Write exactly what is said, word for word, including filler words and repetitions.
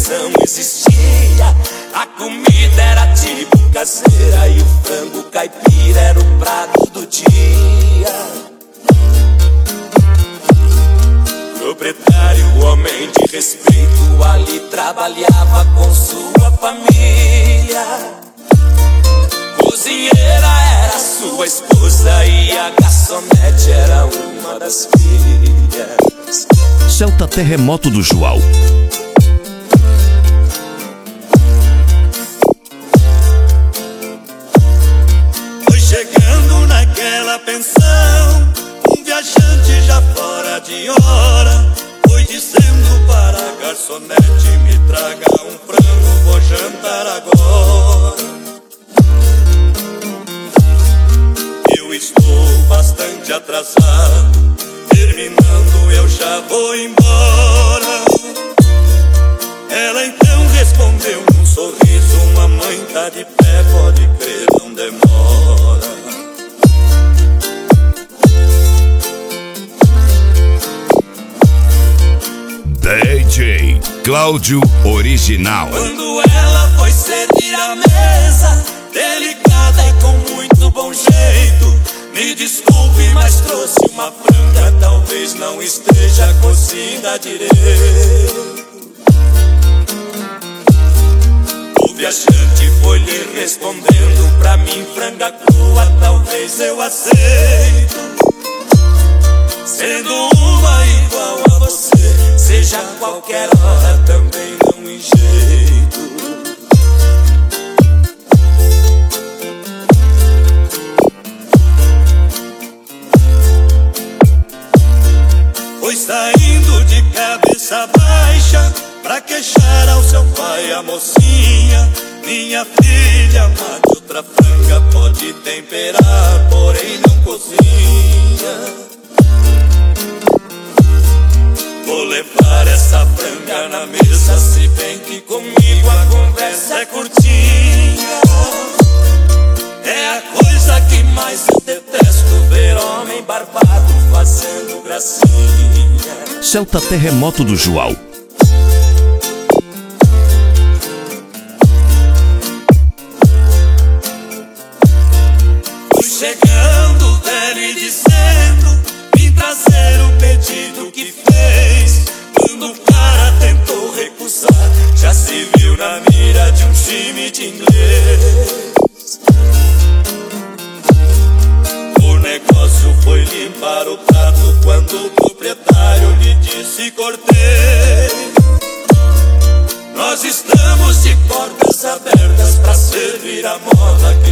não existia. A comida era tipo caseira e o frango caipira era o prato do dia. Proprietário, homem de respeito, ali trabalhava com sua família. Cozinheira era sua esposa e a garçonete era uma das filhas. Celta Terremoto do João. Foi chegando naquela pensão um viajante já fora de hora. Foi dizendo para a garçonete: me traga um frango, vou jantar agora. Eu estou bastante atrasado, terminando eu já vou embora. Ela então respondeu num sorriso: mamãe tá de pé, pode crer, não demora. D J Cláudio Original. Quando ela foi servir a mesa, delicada e com muito bom jeito: me desculpe, mas trouxe uma franga, talvez não esteja cozida direito. O viajante foi lhe respondendo: pra mim franga crua talvez eu aceito. Sendo uma igual a você, seja a qualquer hora, também não em jeito. Foi saindo de cabeça baixa pra queixar ao seu pai a mocinha: minha filha, mate outra franga, pode temperar, porém não cozinha. Vou levar essa franga na mesa, se bem que comigo a conversa é curtinha. É a coisa que mais eu detesto, ver homem barbado fazendo gracinha. Celta Terremoto do João. Fui chegando velho e dizendo: vim trazer o pedido que fez. Quando o cara tentou recusar, já se viu na mira de um time de inglês. O negócio foi limpar o prato quando o proprietário lhe disse: cortei. Nós estamos de portas abertas pra servir a moda que